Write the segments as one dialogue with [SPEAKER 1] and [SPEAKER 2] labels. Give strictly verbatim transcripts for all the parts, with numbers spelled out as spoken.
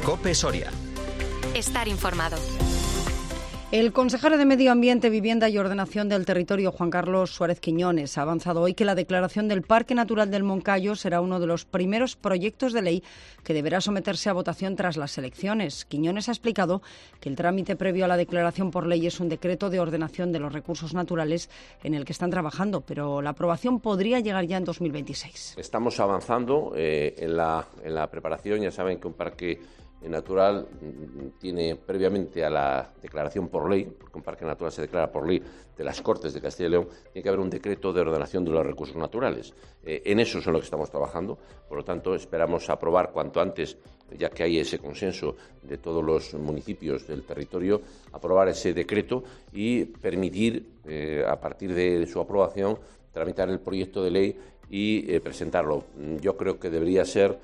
[SPEAKER 1] COPE Soria.
[SPEAKER 2] Estar informado.
[SPEAKER 3] El consejero de Medio Ambiente, Vivienda y Ordenación del Territorio, Juan Carlos Suárez Quiñones, ha avanzado hoy que la declaración del Parque Natural del Moncayo será uno de los primeros proyectos de ley que deberá someterse a votación tras las elecciones. Quiñones ha explicado que el trámite previo a la declaración por ley es un decreto de ordenación de los recursos naturales en el que están trabajando, pero la aprobación podría llegar ya en dos mil veintiséis.
[SPEAKER 4] Estamos avanzando eh, en, la, en la preparación. Ya saben que un parque natural tiene, previamente a la declaración por ley, porque un parque natural se declara por ley de las Cortes de Castilla y León, tiene que haber un decreto de ordenación de los recursos naturales. Eh, en eso es en lo que estamos trabajando, por lo tanto esperamos aprobar cuanto antes, ya que hay ese consenso de todos los municipios del territorio, aprobar ese decreto y permitir, eh, a partir de su aprobación, tramitar el proyecto de ley y eh, presentarlo. Yo creo que debería ser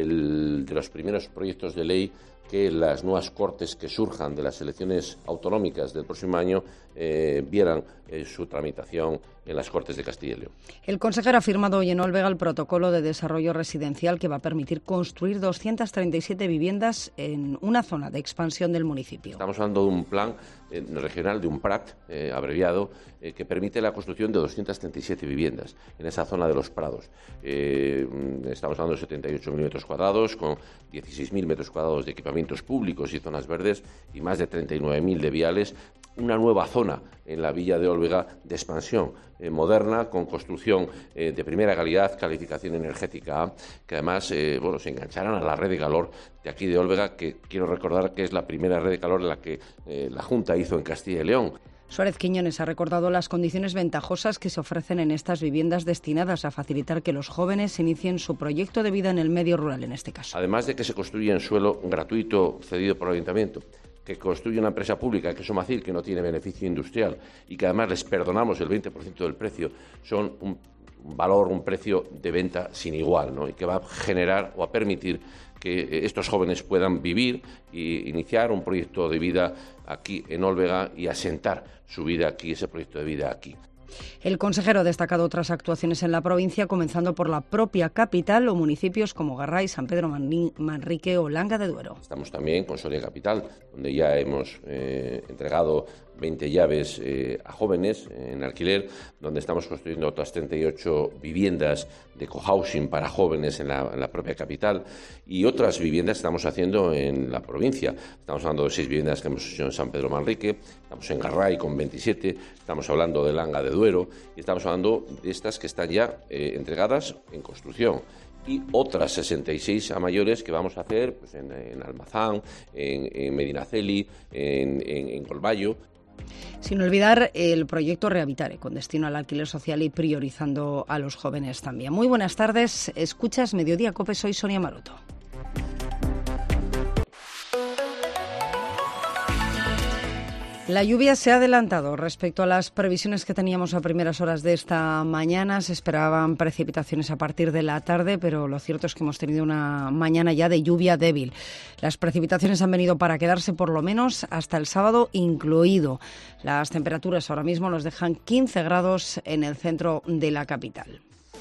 [SPEAKER 4] el de los primeros proyectos de ley que las nuevas Cortes que surjan de las elecciones autonómicas del próximo año eh, vieran eh, su tramitación en las Cortes de Castilla y León.
[SPEAKER 3] El consejero ha firmado hoy en Olvega el protocolo de desarrollo residencial que va a permitir construir doscientas treinta y siete viviendas en una zona de expansión del municipio.
[SPEAKER 4] Estamos hablando de un plan eh, regional, de un PRAT eh, abreviado, eh, que permite la construcción de doscientas treinta y siete viviendas en esa zona de los Prados. Eh, estamos hablando de setenta y ocho mil metros cuadrados, con dieciséis mil metros cuadrados de equipamientos públicos y zonas verdes y más de treinta y nueve mil de viales. Una nueva zona en la villa de Olvega de expansión eh, moderna, con construcción eh, de primera calidad, calificación energética A, que además eh, bueno, se engancharán a la red de calor de aquí de Olvega, que quiero recordar que es la primera red de calor en la que eh, la Junta hizo en Castilla y León.
[SPEAKER 3] Suárez Quiñones ha recordado las condiciones ventajosas que se ofrecen en estas viviendas destinadas a facilitar que los jóvenes inicien su proyecto de vida en el medio rural, en este caso.
[SPEAKER 4] Además de que se construye en suelo gratuito cedido por el Ayuntamiento, que construye una empresa pública, que es Somacil, que no tiene beneficio industrial y que además les perdonamos el veinte por ciento del precio, son un valor, un precio de venta sin igual, ¿no? Y que va a generar o a permitir que estos jóvenes puedan vivir e iniciar un proyecto de vida aquí en Olvega y asentar su vida aquí, ese proyecto de vida aquí.
[SPEAKER 3] El consejero ha destacado otras actuaciones en la provincia, comenzando por la propia capital o municipios como Garray, San Pedro Manrique o Langa de Duero.
[SPEAKER 4] Estamos también con Soria Capital, donde ya hemos eh, entregado veinte llaves eh, a jóvenes en alquiler, donde estamos construyendo otras treinta y ocho viviendas de cohousing para jóvenes en la, en la propia capital y otras viviendas que estamos haciendo en la provincia. Estamos hablando de seis viviendas que hemos hecho en San Pedro Manrique, estamos en Garray con veintisiete, estamos hablando de Langa de Duero y estamos hablando de estas que están ya eh, entregadas en construcción. Y otras sesenta y seis a mayores que vamos a hacer pues, en, en Almazán, en, en Medinaceli, en, en, en Golballo.
[SPEAKER 3] Sin olvidar el proyecto Rehabitare, con destino al alquiler social y priorizando a los jóvenes también. Muy buenas tardes, escuchas Mediodía COPE, soy Sonia Maroto. La lluvia se ha adelantado respecto a las previsiones que teníamos a primeras horas de esta mañana. Se esperaban precipitaciones a partir de la tarde, pero lo cierto es que hemos tenido una mañana ya de lluvia débil. Las precipitaciones han venido para quedarse por lo menos hasta el sábado incluido. Las temperaturas ahora mismo nos dejan quince grados en el centro de la capital.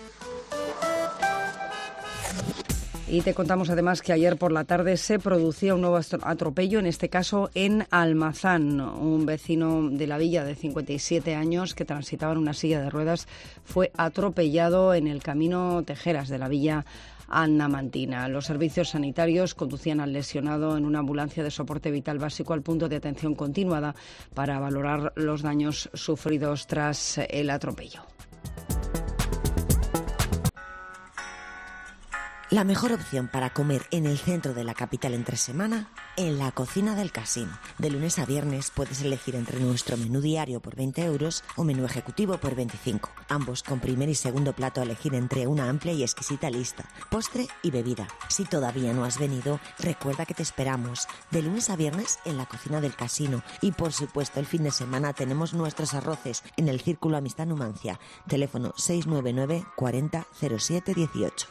[SPEAKER 3] Y te contamos además que ayer por la tarde se producía un nuevo atropello, en este caso en Almazán. Un vecino de la villa de cincuenta y siete años que transitaba en una silla de ruedas fue atropellado en el camino Tejeras de la villa andamantina. Los servicios sanitarios conducían al lesionado en una ambulancia de soporte vital básico al punto de atención continuada para valorar los daños sufridos tras el atropello.
[SPEAKER 5] La mejor opción para comer en el centro de la capital entre semana, en la cocina del Casino. De lunes a viernes puedes elegir entre nuestro menú diario por veinte euros o menú ejecutivo por veinticinco. Ambos con primer y segundo plato a elegir entre una amplia y exquisita lista, postre y bebida. Si todavía no has venido, recuerda que te esperamos de lunes a viernes en la cocina del Casino. Y por supuesto el fin de semana tenemos nuestros arroces en el Círculo Amistad Numancia. Teléfono seis nueve nueve cuarenta cero siete dieciocho.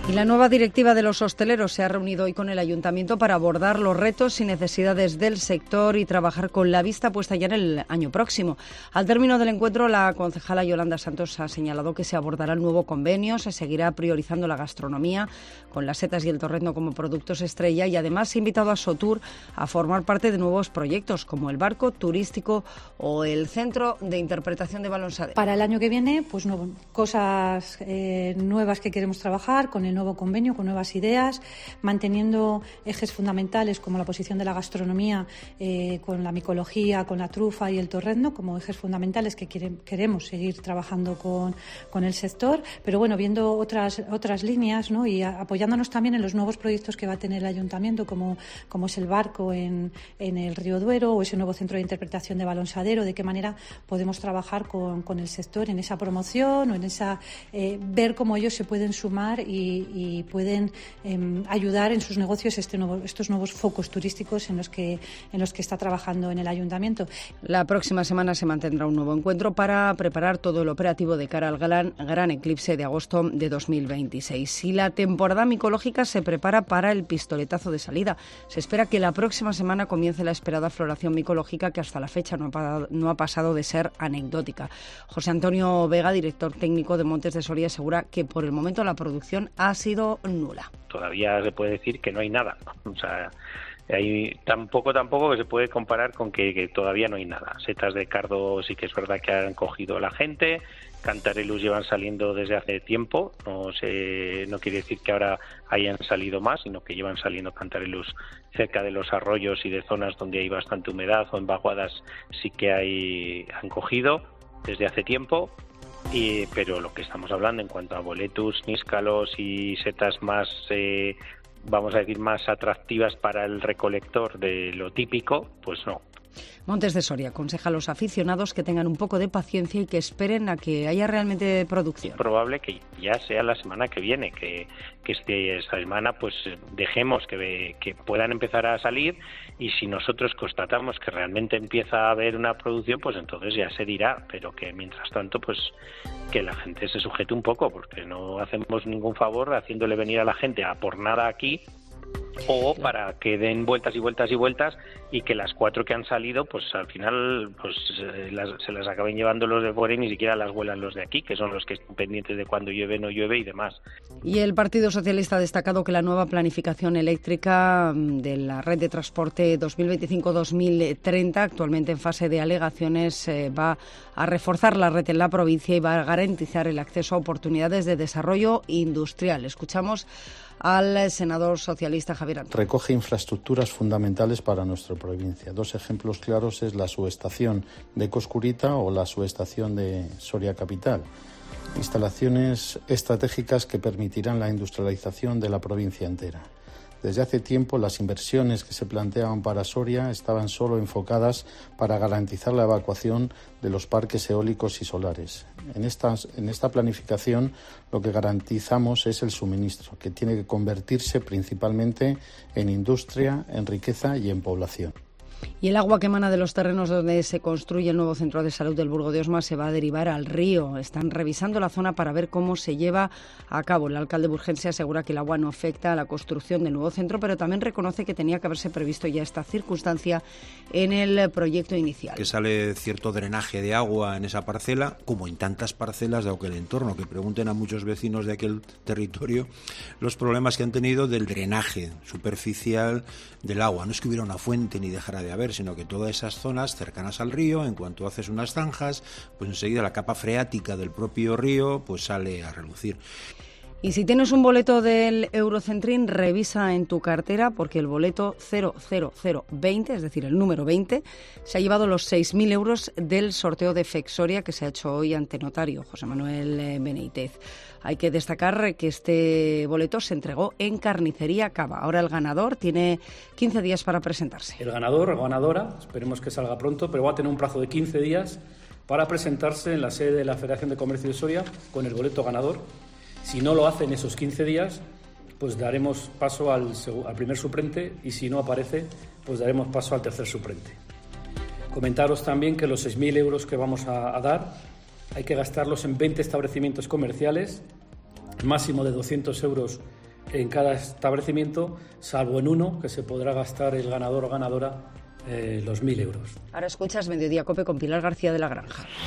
[SPEAKER 3] Y la nueva directiva de los hosteleros se ha reunido hoy con el Ayuntamiento para abordar los retos y necesidades del sector y trabajar con la vista puesta ya en el año próximo. Al término del encuentro, la concejala Yolanda Santos ha señalado que se abordará el nuevo convenio, se seguirá priorizando la gastronomía, con las setas y el torrendo como productos estrella, y además ha invitado a Sotur a formar parte de nuevos proyectos como el barco turístico o el centro de interpretación de balonsadero.
[SPEAKER 1] Para el año que viene, pues no, cosas eh, nuevas que queremos trabajar con el nuevo convenio, con nuevas ideas, manteniendo ejes fundamentales como la posición de la gastronomía, eh, con la micología, con la trufa y el torrendo, como ejes fundamentales que quiere, queremos seguir trabajando con, con el sector, pero bueno, viendo otras otras líneas, ¿no? Y a, apoyándonos también en los nuevos proyectos que va a tener el Ayuntamiento, como, como es el barco en, en el Río Duero o ese nuevo centro de interpretación de balonsadero, de qué manera podemos trabajar con, con el sector en esa promoción o en esa eh, ver cómo ellos se pueden sumar y y pueden eh, ayudar en sus negocios este nuevo, estos nuevos focos turísticos en los que en los que está trabajando en el Ayuntamiento.
[SPEAKER 3] La próxima semana se mantendrá un nuevo encuentro para preparar todo el operativo de cara al gran, gran eclipse de agosto de dos mil veintiséis. Y la temporada micológica se prepara para el pistoletazo de salida. Se espera que la próxima semana comience la esperada floración micológica, que hasta la fecha no ha, no ha pasado de ser anecdótica. José Antonio Vega, director técnico de Montes de Soria, asegura que por el momento la producción ha sido nula.
[SPEAKER 6] Todavía se puede decir que no hay nada, o sea, hay tampoco tampoco que se puede comparar con que, que todavía no hay nada. Setas de cardo sí que es verdad que han cogido la gente, cantarelus llevan saliendo desde hace tiempo, no sé, no quiere decir que ahora hayan salido más, sino que llevan saliendo cantarelus cerca de los arroyos y de zonas donde hay bastante humedad o en vaguadas sí que hay han cogido desde hace tiempo. Y, pero lo que estamos hablando en cuanto a boletus, níscalos y setas más, eh, vamos a decir, más atractivas para el recolector de lo típico, pues no.
[SPEAKER 3] Montes de Soria aconseja a los aficionados que tengan un poco de paciencia y que esperen a que haya realmente producción.
[SPEAKER 6] Es probable que ya sea la semana que viene, que, que este, esta semana pues dejemos que, que puedan empezar a salir, y si nosotros constatamos que realmente empieza a haber una producción, pues entonces ya se dirá, pero que mientras tanto pues que la gente se sujete un poco, porque no hacemos ningún favor haciéndole venir a la gente a por nada aquí, o para que den vueltas y vueltas y vueltas y que las cuatro que han salido pues al final pues eh, las, se las acaben llevando los de fuera y ni siquiera las vuelan los de aquí, que son los que están pendientes de cuando llueve, no llueve y demás.
[SPEAKER 3] Y el Partido Socialista ha destacado que la nueva planificación eléctrica de la red de transporte dos mil veinticinco dos mil treinta, actualmente en fase de alegaciones, eh, va a reforzar la red en la provincia y va a garantizar el acceso a oportunidades de desarrollo industrial. Escuchamos al senador socialista Javier Antón.
[SPEAKER 7] Recoge infraestructuras fundamentales para nuestra provincia. Dos ejemplos claros es la subestación de Coscurita o la subestación de Soria Capital. Instalaciones estratégicas que permitirán la industrialización de la provincia entera. Desde hace tiempo las inversiones que se planteaban para Soria estaban solo enfocadas para garantizar la evacuación de los parques eólicos y solares. En, estas, en esta planificación lo que garantizamos es el suministro, que tiene que convertirse principalmente en industria, en riqueza y en población.
[SPEAKER 3] Y el agua que emana de los terrenos donde se construye el nuevo centro de salud del Burgo de Osma se va a derivar al río. Están revisando la zona para ver cómo se lleva a cabo. El alcalde burgense asegura que el agua no afecta a la construcción del nuevo centro, pero también reconoce que tenía que haberse previsto ya esta circunstancia en el proyecto inicial.
[SPEAKER 8] Que sale cierto drenaje de agua en esa parcela, como en tantas parcelas de aquel entorno, que pregunten a muchos vecinos de aquel territorio los problemas que han tenido del drenaje superficial del agua. No es que hubiera una fuente ni dejara de haber, sino que todas esas zonas cercanas al río, en cuanto haces unas zanjas, pues enseguida la capa freática del propio río pues sale a relucir.
[SPEAKER 3] Y si tienes un boleto del Eurocentrín, revisa en tu cartera, porque el boleto cero cero cero veinte, es decir, el número veinte, se ha llevado los seis mil euros del sorteo de Fexoria que se ha hecho hoy ante notario, José Manuel Benítez. Hay que destacar que este boleto se entregó en Carnicería Cava. Ahora el ganador tiene quince días para presentarse.
[SPEAKER 9] El ganador o ganadora, esperemos que salga pronto, pero va a tener un plazo de quince días para presentarse en la sede de la Federación de Comercio de Soria con el boleto ganador. Si no lo hace en esos quince días, pues daremos paso al, al primer suplente, y si no aparece, pues daremos paso al tercer suplente. Comentaros también que los seis mil euros que vamos a, a dar hay que gastarlos en veinte establecimientos comerciales, máximo de doscientos euros en cada establecimiento, salvo en uno, que se podrá gastar el ganador o ganadora eh, los mil euros.
[SPEAKER 3] Ahora escuchas Mediodía COPE con Pilar García de la Granja.